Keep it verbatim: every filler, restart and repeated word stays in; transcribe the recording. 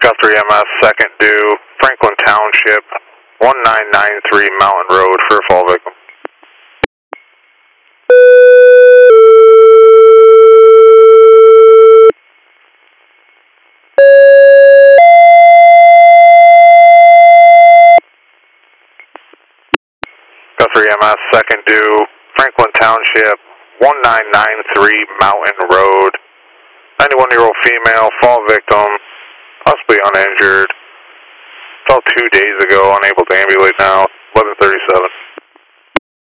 Guthrie M S, second due, Franklin Township, one nine nine three Mountain Road for a fall victim. Guthrie M S, second due, Franklin Township, one nine nine three Mountain Road. ninety-one-year-old female, fall victim, possibly uninjured. Fell two days ago, unable to ambulate now, eleven thirty-seven.